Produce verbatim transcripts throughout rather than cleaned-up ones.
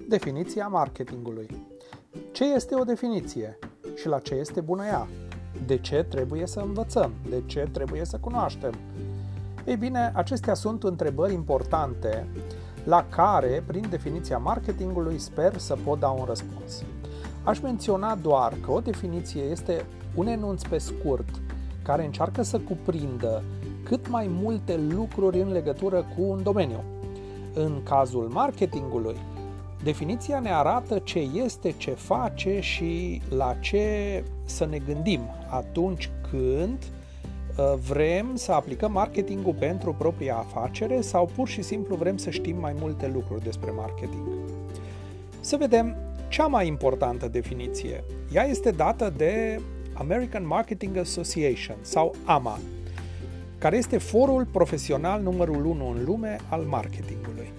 Definiția marketingului. Ce este o definiție și la ce este bună ea? De ce trebuie să învățăm? De ce trebuie să cunoaștem? Ei bine, acestea sunt întrebări importante la care, prin definiția marketingului, sper să pot da un răspuns. Aș menționa doar că o definiție este un enunț pe scurt care încearcă să cuprindă cât mai multe lucruri în legătură cu un domeniu. În cazul marketingului, definiția ne arată ce este, ce face și la ce să ne gândim atunci când vrem să aplicăm marketingul pentru propria afacere sau pur și simplu vrem să știm mai multe lucruri despre marketing. Să vedem cea mai importantă definiție. Ea este dată de American Marketing Association sau A M A, care este forul profesional numărul unu în lume al marketingului.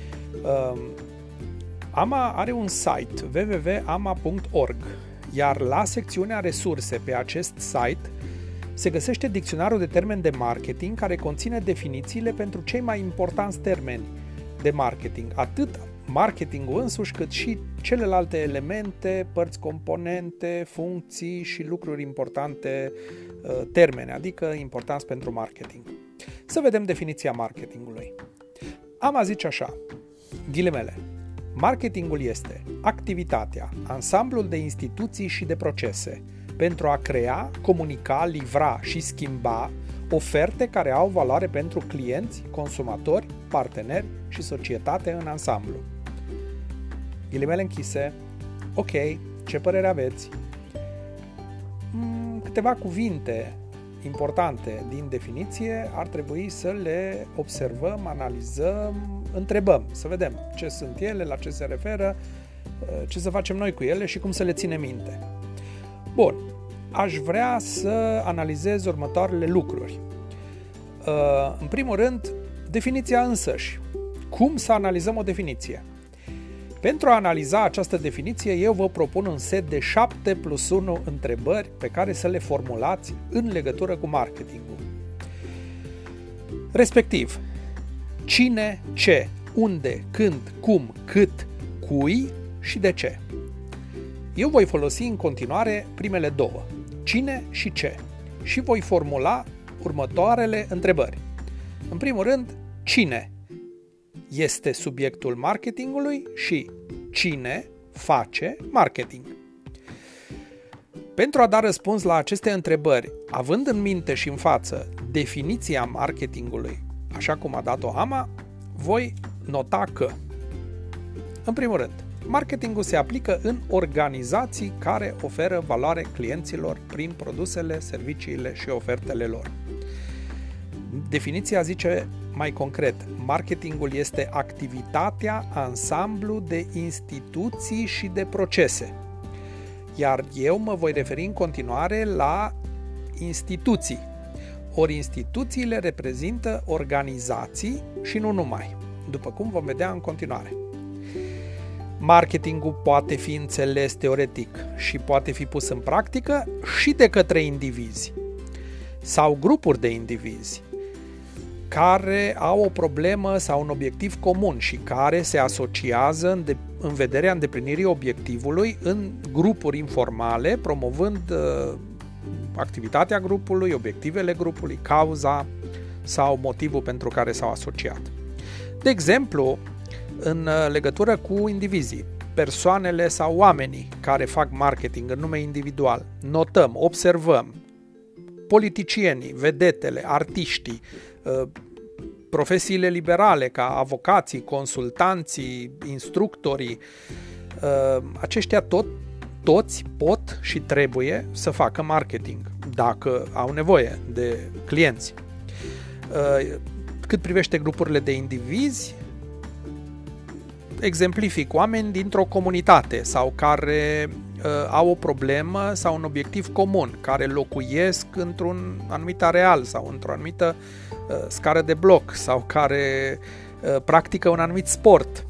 A M A are un site w w w punct a m a punct org, iar la secțiunea resurse pe acest site se găsește dicționarul de termeni de marketing care conține definițiile pentru cei mai importanți termeni de marketing, atât marketingul însuși cât și celelalte elemente, părți componente, funcții și lucruri importante, termene, adică importanți pentru marketing. Să vedem definiția marketingului. A M A zice așa, ghilimele, marketingul este activitatea, ansamblul de instituții și de procese pentru a crea, comunica, livra și schimba oferte care au valoare pentru clienți, consumatori, parteneri și societate în ansamblu. Ghilimele închise. Ok, ce părere aveți? Câteva cuvinte importante din definiție ar trebui să le observăm, analizăm, întrebăm, să vedem ce sunt ele, la ce se referă, ce să facem noi cu ele și cum să le ținem minte. Bun, aș vrea să analizez următoarele lucruri. În primul rând, definiția însăși. Cum să analizăm o definiție? Pentru a analiza această definiție, eu vă propun un set de șapte plus unu întrebări pe care să le formulați în legătură cu marketingul. Respectiv, cine, ce, unde, când, cum, cât, cui și de ce. Eu voi folosi în continuare primele două, cine și ce, și voi formula următoarele întrebări. În primul rând, cine este subiectul marketingului și cine face marketing. Pentru a da răspuns la aceste întrebări, având în minte și în față definiția marketingului, așa cum a dat-o A M A, voi nota că, în primul rând, marketingul se aplică în organizații care oferă valoare clienților prin produsele, serviciile și ofertele lor. Definiția zice mai concret, marketingul este activitatea, ansamblu de instituții și de procese. Iar eu mă voi referi în continuare la instituții. Ori instituțiile reprezintă organizații și nu numai, după cum vom vedea în continuare. Marketingul poate fi înțeles teoretic și poate fi pus în practică și de către indivizi sau grupuri de indivizi care au o problemă sau un obiectiv comun și care se asociază în, de, în vederea îndeplinirii obiectivului în grupuri informale, promovând uh, activitatea grupului, obiectivele grupului, cauza sau motivul pentru care s-au asociat. De exemplu, în legătură cu indivizii, persoanele sau oamenii care fac marketing în nume individual, notăm, observăm politicienii, vedetele, artiștii, profesiile liberale ca avocații, consultanții, instructorii, aceștia tot, toți pot și trebuie să facă marketing dacă au nevoie de clienți. Cât privește grupurile de indivizi, exemplific oameni dintr-o comunitate sau care uh, au o problemă sau un obiectiv comun, care locuiesc într-un anumit areal sau într-o anumită uh, scară de bloc sau care uh, practică un anumit sport,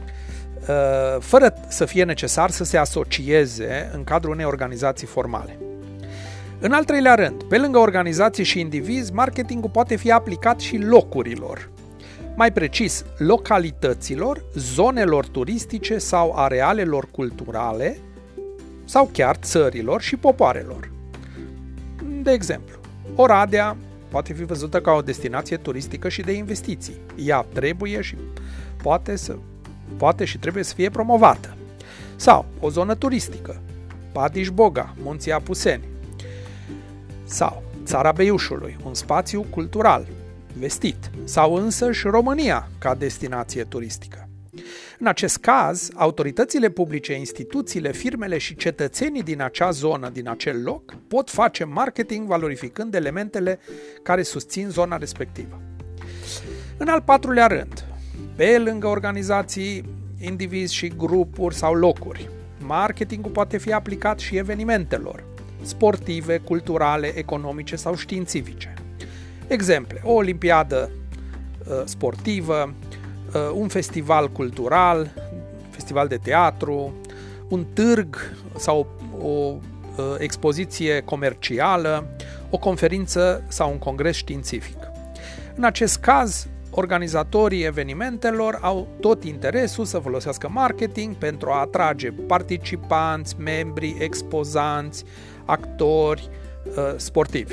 uh, fără să fie necesar să se asocieze în cadrul unei organizații formale. În al treilea rând, pe lângă organizații și indivizi, marketingul poate fi aplicat și locurilor. mai precis localităților, zonelor turistice sau arealelor culturale sau chiar țărilor și popoarelor. De exemplu, Oradea poate fi văzută ca o destinație turistică și de investiții. Ea trebuie și poate, să, poate și trebuie să fie promovată. Sau o zonă turistică, Padiș-Boga, Munții Apuseni. Sau Țara Beiușului, un spațiu cultural, vestit. Sau însăși România ca destinație turistică. În acest caz, autoritățile publice, instituțiile, firmele și cetățenii din acea zonă, din acel loc, pot face marketing valorificând elementele care susțin zona respectivă. În al patrulea rând, pe lângă organizații, indivizi și grupuri sau locuri, marketingul poate fi aplicat și evenimentelor sportive, culturale, economice sau științifice. Exemple, o olimpiadă uh, sportivă, un festival cultural, festival de teatru, un târg sau o, o expoziție comercială, o conferință sau un congres științific. În acest caz, organizatorii evenimentelor au tot interesul să folosească marketing pentru a atrage participanți, membri, expozanți, actori, sportivi.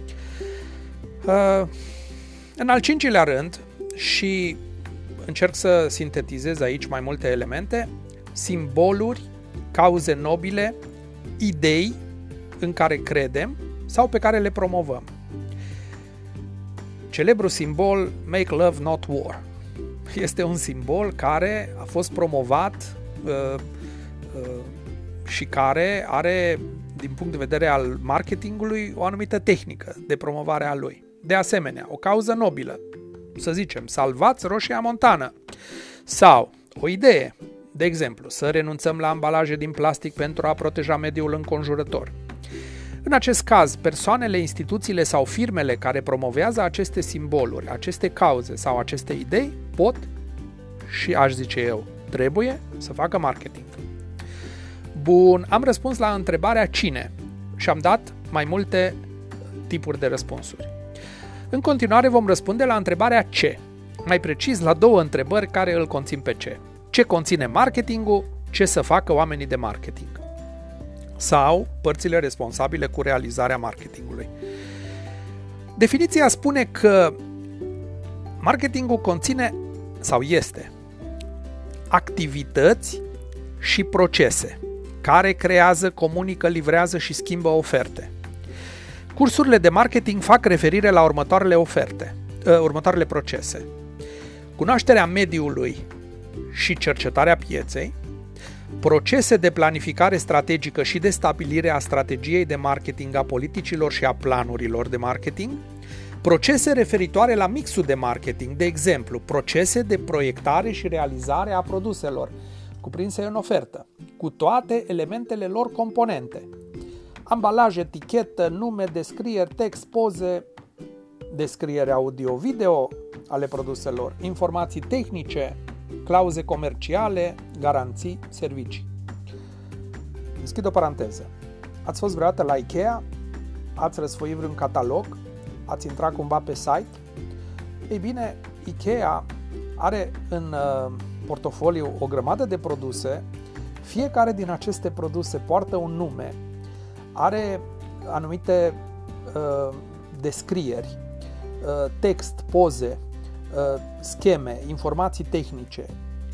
În al cincilea rând, și încerc să sintetizez aici mai multe elemente, simboluri, cauze nobile, idei în care credem sau pe care le promovăm. Celebrul simbol Make Love Not War este un simbol care a fost promovat uh, uh, și care are, din punct de vedere al marketingului, o anumită tehnică de promovare a lui. De asemenea, o cauză nobilă, să zicem, salvați roșia montană, sau o idee, de exemplu, să renunțăm la ambalaje din plastic pentru a proteja mediul înconjurător. În acest caz, persoanele, instituțiile sau firmele care promovează aceste simboluri, aceste cauze sau aceste idei pot și, aș zice eu, trebuie să facă marketing. Bun, am răspuns la întrebarea cine și am dat mai multe tipuri de răspunsuri. În continuare vom răspunde la întrebarea ce, mai precis la două întrebări care îl conțin pe ce. Ce conține marketingul, ce să facă oamenii de marketing. Sau părțile responsabile cu realizarea marketingului. Definiția spune că marketingul conține sau este activități și procese care creează, comunică, livrează și schimbă oferte. Cursurile de marketing fac referire la următoarele oferte, următoarele procese. Cunoașterea mediului și cercetarea pieței, procese de planificare strategică și de stabilire a strategiei de marketing, a politicilor și a planurilor de marketing, procese referitoare la mixul de marketing, de exemplu, procese de proiectare și realizare a produselor cuprinse în ofertă, cu toate elementele lor componente, ambalaj, etichetă, nume, descrieri, text, poze, descriere audio-video ale produselor, informații tehnice, clauze comerciale, garanții, servicii. Deschid o paranteză. Ați fost vreodată la Ikea? Ați răsfoit vreun catalog? Ați intrat cumva pe site? Ei bine, Ikea are în uh, portofoliu o grămadă de produse. Fiecare din aceste produse poartă un nume, are anumite uh, descrieri, uh, text, poze, uh, scheme, informații tehnice,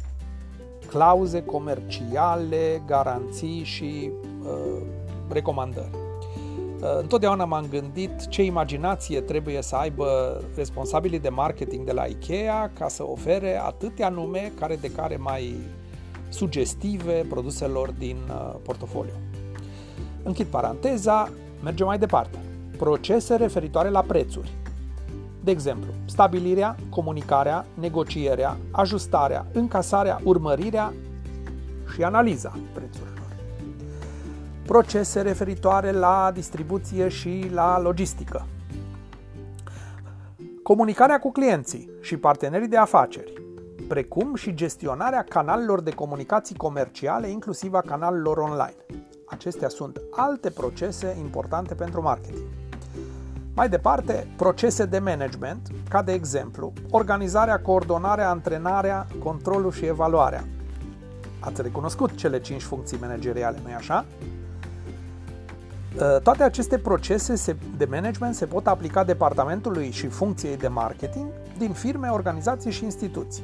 clauze comerciale, garanții și uh, recomandări. Uh, întotdeauna m-am gândit ce imaginație trebuie să aibă responsabilii de marketing de la Ikea ca să ofere atâtea nume care de care mai sugestive produselor din uh, portofoliu. Închid paranteza, mergem mai departe. Procese referitoare la prețuri. De exemplu, stabilirea, comunicarea, negocierea, ajustarea, încasarea, urmărirea și analiza prețurilor. Procese referitoare la distribuție și la logistică. Comunicarea cu clienții și partenerii de afaceri, precum și gestionarea canalelor de comunicații comerciale, inclusiv a canalelor online. Acestea sunt alte procese importante pentru marketing. Mai departe, procese de management, ca de exemplu, organizarea, coordonarea, antrenarea, controlul și evaluarea. Ați recunoscut cele cinci funcții manageriale, nu-i așa? Toate aceste procese de management se pot aplica departamentului și funcției de marketing din firme, organizații și instituții.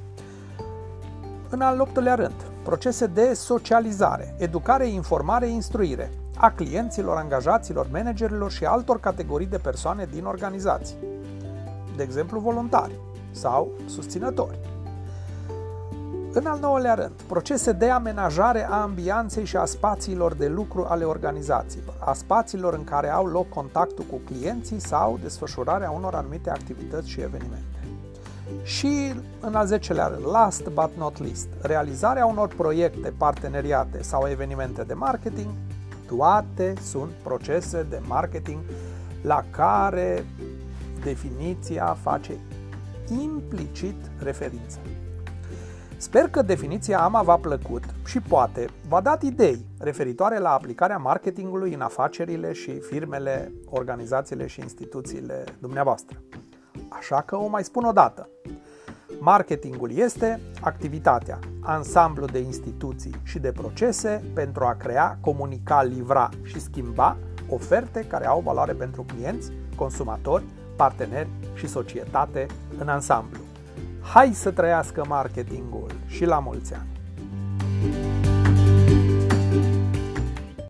În al optulea rând, procese de socializare, educare, informare, instruire a clienților, angajaților, managerilor și altor categorii de persoane din organizații, de exemplu voluntari sau susținători. În al nouălea rând, procese de amenajare a ambianței și a spațiilor de lucru ale organizațiilor, a spațiilor în care au loc contactul cu clienții sau desfășurarea unor anumite activități și evenimente. Și în al zecelea rând, last but not least, realizarea unor proiecte, parteneriate sau evenimente de marketing, toate sunt procese de marketing la care definiția face implicit referință. Sper că definiția A M A v-a plăcut și poate v-a dat idei referitoare la aplicarea marketingului în afacerile și firmele, organizațiile și instituțiile dumneavoastră. Așa că o mai spun o dată. Marketingul este activitatea, ansamblu de instituții și de procese pentru a crea, comunica, livra și schimba oferte care au valoare pentru clienți, consumatori, parteneri și societate în ansamblu. Hai să trăiască marketingul și la mulți ani!